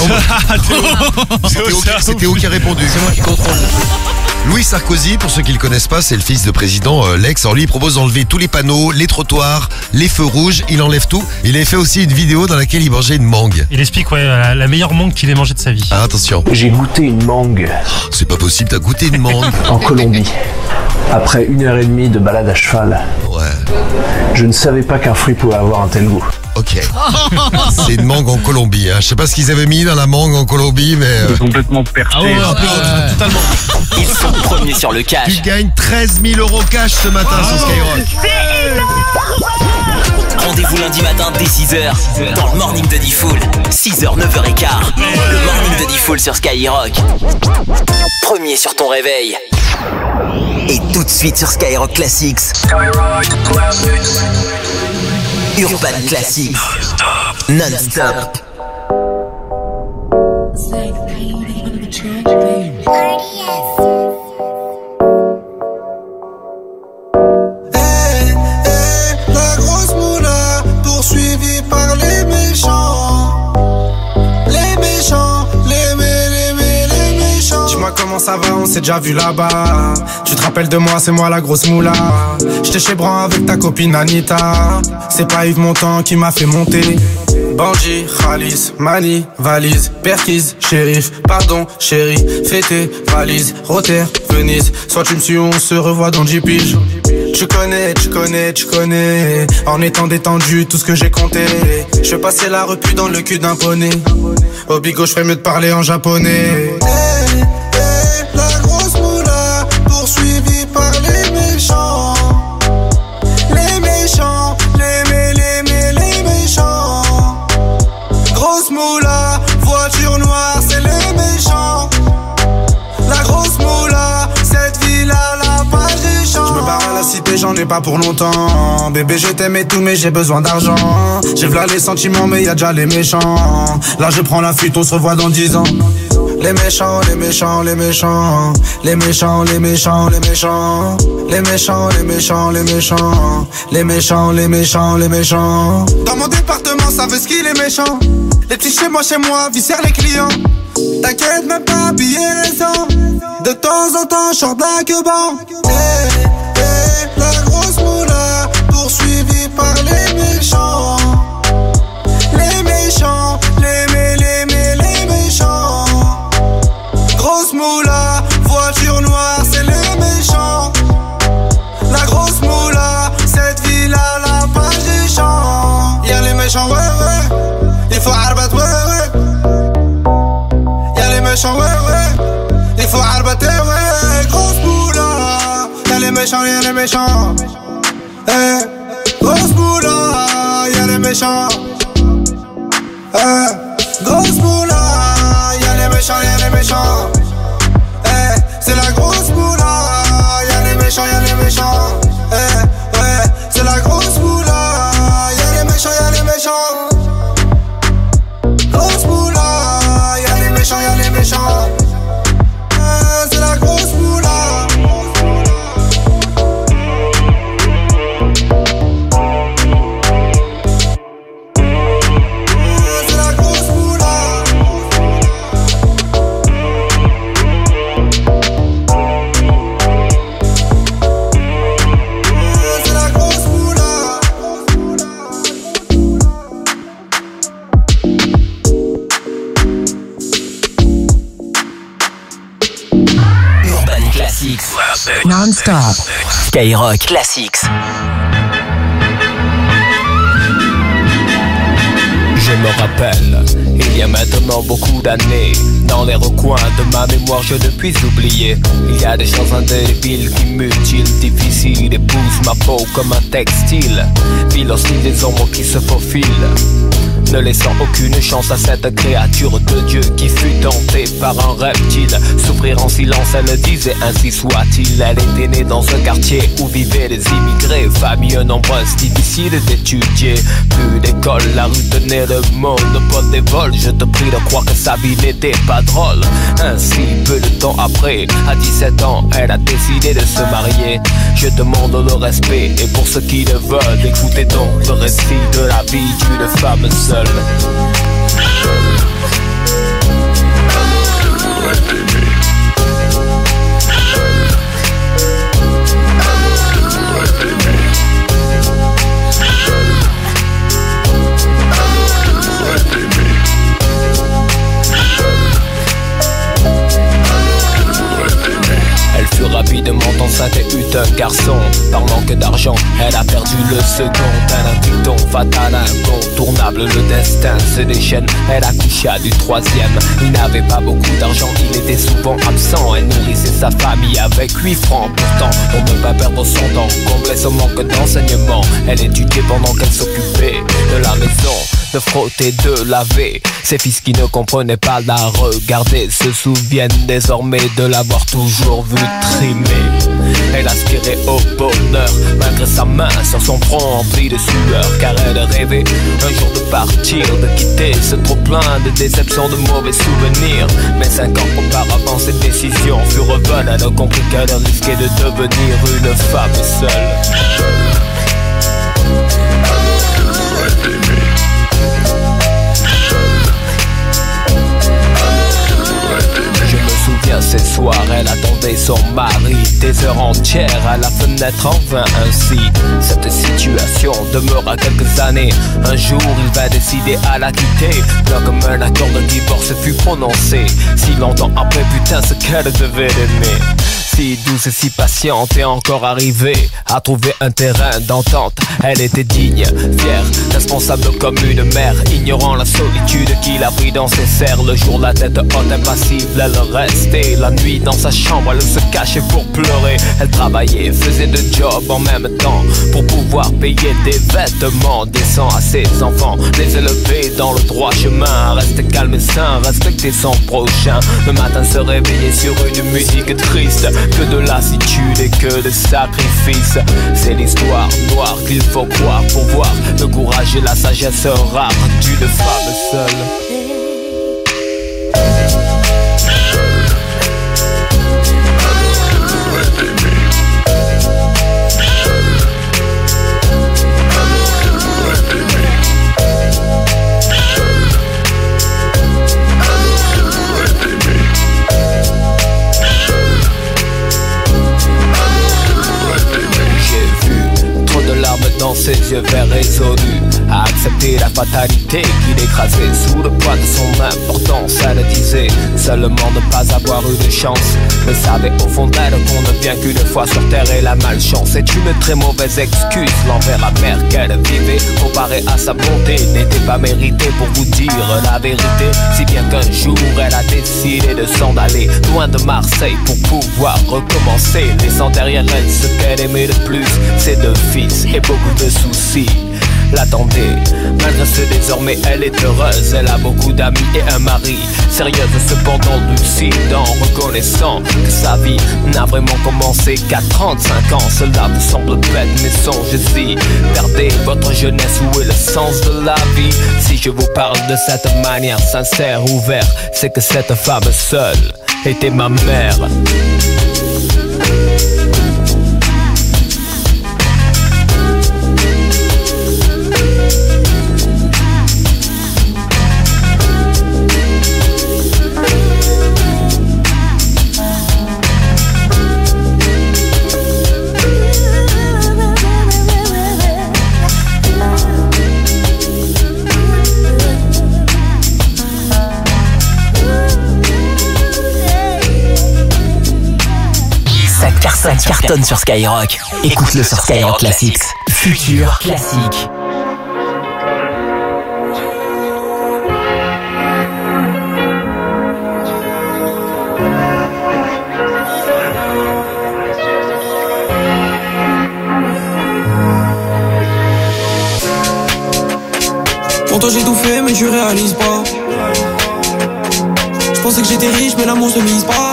C'est Théo qui a répondu.
C'est moi qui contrôle.
Louis Sarkozy, pour ceux qui le connaissent pas, c'est le fils de président Lex. Alors lui, il propose d'enlever tous les panneaux, les trottoirs, les feux rouges. Il enlève tout. Il avait fait aussi une vidéo dans laquelle il mangeait une mangue.
Il explique la meilleure mangue qu'il ait mangée de sa vie.
Ah, attention.
J'ai goûté une mangue.
C'est pas possible, t'as goûté une mangue.
En Colombie. Après 1h30 de balade à cheval.
Ouais.
Je ne savais pas qu'un fruit pouvait avoir un tel goût.
Ok. C'est une mangue en Colombie. Hein. Je sais pas ce qu'ils avaient mis dans la mangue en Colombie, mais...
Complètement percé.
Ah ouais, totalement.
Ils sont premiers sur le cash.
Tu gagnes 13 000 € cash ce matin sur Skyrock.
Rendez-vous lundi matin dès 6h dans le Morning de Diffoul. 6h, 9h15. Le Morning de Diffoul sur Skyrock. Premier sur ton réveil. Et tout de suite sur Skyrock Classics. Urban Classics. Non-stop.
La grosse moula poursuivie par les méchants. Les méchants, les méchants. Dis-moi comment ça va, on s'est déjà vu là-bas. Tu te rappelles de moi, c'est moi la grosse moula. J'étais chez Bran avec ta copine Anita. C'est pas Yves Montand qui m'a fait monter. Bandit, Khalis, Mani, valise, Perquise, shérif, pardon, chérie, fêté, valise, Rotter, Venise. Soit tu me suis, on se revoit dans 10 piges. Tu connais, en étant détendu, tout ce que j'ai compté. Je vais passer la repu dans le cul d'un poney. Au bigot, je ferais mieux de parler en japonais.
La grosse moula, poursuivie par les méchants. Les méchants, les méchants. Grosse moula, voiture noire, c'est les méchants. La grosse moula, cette ville-là, la page des champs.
Je me barre à la cité, j'en ai pas pour longtemps. Bébé, je t'aime et tout, mais j'ai besoin d'argent. J'ai v'là les sentiments, mais y'a déjà les méchants. Là, je prends la fuite, on se revoit dans 10 ans. Les méchants, les méchants, les méchants. Les méchants, les méchants, les méchants. Les méchants, les méchants, les méchants. Les méchants, les méchants, les méchants. Dans mon département, ça veut ce qu'il est méchant. Les petits chez moi, viscèrent les clients. T'inquiète même pas, billet récent. De temps en temps, short black ban.
La grosse moula, poursuivie par les méchants. Les méchants, les méchants. Grosse moula, voiture noire, c'est les méchants. La grosse moula, cette ville-là, la page des champs.
Y'a les méchants, ouais. Il faut arbat, ouais. Y'a les méchants, ouais. Il faut arbater, ouais. Grosse moula. Y'a les méchants. Grosse moula. Y'a les méchants. Grosse moula. Y'a les méchants. C'est la grosse moula. Y'a les méchants. Ouais, c'est la grosse moula. Y'a les méchants. Grosse moula. Y'a les méchants. C'est la grosse moula. C'est la grosse moula. C'est la grosse moula.
Urban Classics.
Non-stop.
Skyrock Classics.
Je me rappelle, il y a maintenant beaucoup d'années, dans les recoins de ma mémoire je ne puis oublier. Il y a des choses indélébiles qui mutilent, difficiles, et poussent ma peau comme un textile. Pile aussi des ombres qui se faufilent, ne laissant aucune chance à cette créature de Dieu qui fut tentée par un reptile. Souffrir en silence, elle disait ainsi soit-il. Elle était née dans un quartier où vivaient les immigrés, famille nombreuse, difficile d'étudier. Plus d'école, la rue tenait le monopole des vols. Je te prie de croire que sa vie n'était pas drôle. Ainsi, peu de temps après, à 17 ans, elle a décidé de se marier. Je demande le respect, et pour ceux qui le veulent, écoutez donc le récit de la vie d'une femme seule. Elle fut rapidement enceinte et eut un garçon. Par manque d'argent, elle a perdu le second. Un dicton fatal, incontournable, le destin se déchaîne. Elle accoucha du troisième. Il n'avait pas beaucoup d'argent, il était souvent absent. Elle nourrissait sa famille avec 8 francs. Pourtant, pour ne pas perdre son temps, combler son manque d'enseignement, elle étudiait pendant qu'elle s'occupait de la maison, de frotter, de laver. Ses fils qui ne comprenaient pas la regarder se souviennent désormais de l'avoir toujours vue trimer. Elle aspirait au bonheur malgré sa main sur son front empli de sueur, car elle rêvait un jour de partir, de quitter ce trop plein de déceptions, de mauvais souvenirs. Mais 5 ans auparavant, cette décision fut revenue. Elle a compris qu'elle risquait de devenir une femme seule. Je me souviens ces soirs, elle attendait son mari des heures entières à la fenêtre en vain. Ainsi, cette situation demeura quelques années. Un jour, il va décider à la quitter. Là comme un accord de divorce fut prononcé. Si longtemps après, putain, ce qu'elle devait l'aimer. si douce et si patiente, est encore arrivée à trouver un terrain d'entente. Elle était digne, fière, responsable comme une mère, ignorant la solitude qui l'a pris dans ses serres. Le jour la tête haute, impassible, elle restait. La nuit dans sa chambre, elle se cachait pour pleurer. Elle travaillait, faisait deux jobs en même temps pour pouvoir payer des vêtements décents à ses enfants, les élever dans le droit chemin, rester calme et sain, respecter son prochain. Le matin se réveiller sur une musique triste, que de lassitude et que de sacrifice. C'est l'histoire noire qu'il faut croire pour voir le courage et la sagesse rare d'une femme seule. Dans ses yeux verts résolus à accepter la fatalité qui l'écrasait sous le poids de son importance. Elle disait seulement ne pas avoir eu de chance, mais savait au fond d'elle qu'on ne vient qu'une fois sur terre et la malchance est une très mauvaise excuse. L'envers amer qu'elle vivait comparé à sa bonté n'était pas mérité pour vous dire la vérité. Si bien qu'un jour elle a décidé de s'en aller loin de Marseille pour pouvoir recommencer, laissant derrière elle ce qu'elle aimait le plus, ses deux fils et beaucoup de soucis l'attendaient. Malgré ce désormais elle est heureuse, elle a beaucoup d'amis et un mari. Sérieuse cependant lucide en reconnaissant que sa vie n'a vraiment commencé qu'à 35 ans. Cela vous semble bête mais songez-y, perdez votre jeunesse, où est le sens de la vie? Si je vous parle de cette manière sincère, ouverte, c'est que cette femme seule était ma mère.
Ça cartonne sur Skyrock. Écoute-le sur Skyrock Classics. Futur classique.
Pour toi j'ai tout fait mais tu réalises pas. Je pensais que j'étais riche mais l'amour se mise pas.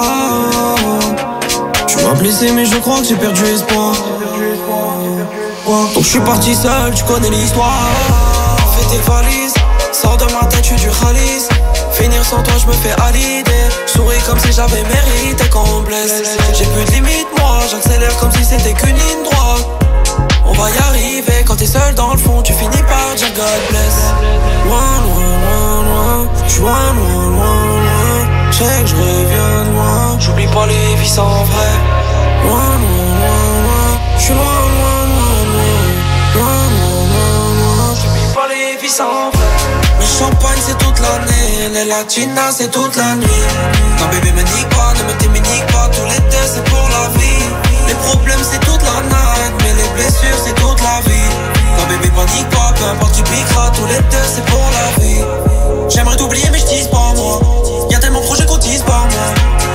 Tu m'as blessé mais je crois que j'ai perdu espoir. Donc je suis parti seul, tu connais l'histoire. Fais tes valises, sors de ma tête, je suis du Khalis. Finir sans toi je me fais à l'idée. Souris comme si j'avais mérité quand on blesse. J'ai plus de limite moi, j'accélère comme si c'était qu'une ligne droite. On va y arriver, quand t'es seul dans le fond tu finis par dire God bless. Loin, loin, loin, loin, j'suis loin, loin, loin, loin. J'sais que j'reviens de loin, j'oublie pas les vies sans vrai. Loin, loin, loin, loin, j'suis loin, loin, loin, loin. Loin, loin, loin, loin, j'oublie pas les vies sans vrai. Le champagne c'est toute l'année, les latinas c'est toute la nuit. Non bébé me nique pas, ne me t'éminique pas, tout l'été c'est pour la vie. Les problèmes c'est toute la night, mais les blessures c'est toute la vie. Non bébé panique pas, peu importe tu piqueras, tout l'été c'est pour la vie. J'aimerais t'oublier mais j'tise pas moi, y'a tellement de projets qu'on tise par moi.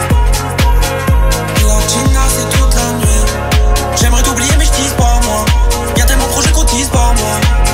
Latina c'est toute la nuit. J'aimerais t'oublier mais j'tise pas moi, y'a tellement de projets qu'on tise par moi.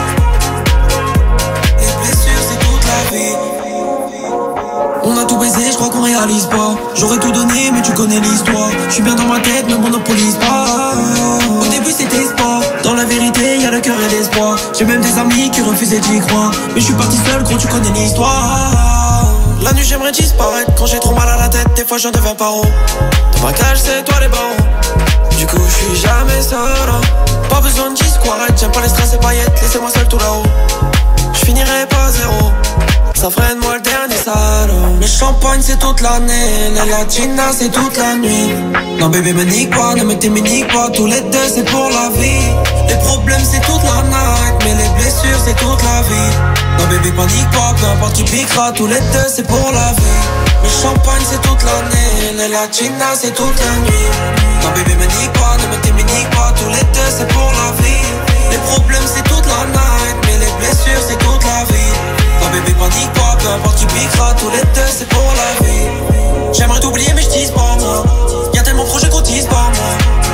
Les blessures c'est toute la vie. On a tout baisé, je crois qu'on réalise pas. J'aurais tout donné mais tu connais l'histoire. Je suis bien dans ma tête, ne monopolise pas. Au début c'était espoir, dans la vérité y'a le cœur et l'espoir. J'ai même des amis qui refusaient d'y croire, mais je suis parti seul, gros tu connais l'histoire. La nuit j'aimerais disparaître, quand j'ai trop mal à la tête, des fois j'en deviens paro. Dans ma cage c'est toi les barreaux, du coup je suis jamais seul. Pas besoin de disquarette, j'aime pas les stress et paillettes. Laissez-moi seul tout là-haut, je finirai pas zéro. Ça freine moi le dernier salaud. Le champagne c'est toute l'année, les latinas c'est toute la nuit. Non bébé me nique pas, ne me t'éminique pas, tout l'été c'est pour la vie. Les problèmes c'est toute la night, mais les blessures c'est toute la vie. Non
Non bébé panique pas, peu importe qui piquera, tous les deux c'est pour la vie. Le champagne c'est toute l'année, les latinas c'est toute la nuit. Non bébé me nique pas, ne me t'éminique pas, tous les deux c'est pour la vie. Les problèmes c'est toute la night, mais les blessures c'est toute la vie. Non bébé panique pas, peu importe qui piquera, tous les deux c'est pour la vie. J'aimerais t'oublier mais je tease pas moi, y'a tellement de projets qu'on tease pas moi.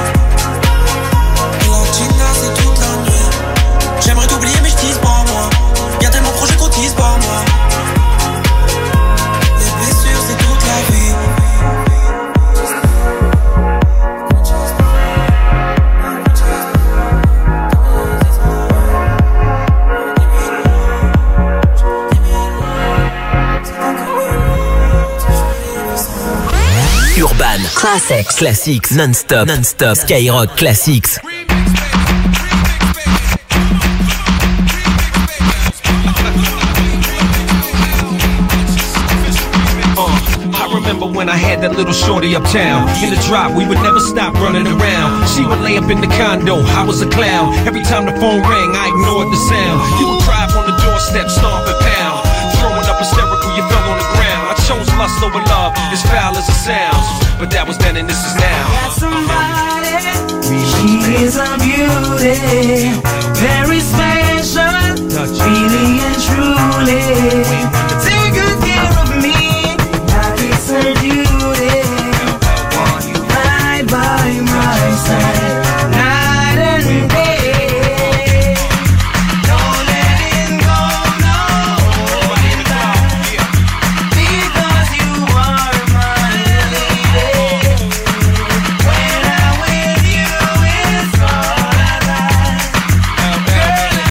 Les latinas c'est toute la nuit. J'aimerais t'oublier mais je tease pas moi, y'a tellement de projets qu'on tease pas moi. Les blessures c'est toute la vie.
Urban Classics non-stop Skyrock Classics.
I remember when I had that little shorty uptown. In the drop, we would never stop running around. She would lay up in the condo, I was a clown. Every time the phone rang, I ignored the sound. You would cry up on the doorstep, stomp and pound. Throwing up hysterical, you fell on the ground. I chose lust over love, as foul as it sounds. But that was then and this is now.
Got somebody, she is a beauty, very special, really and truly.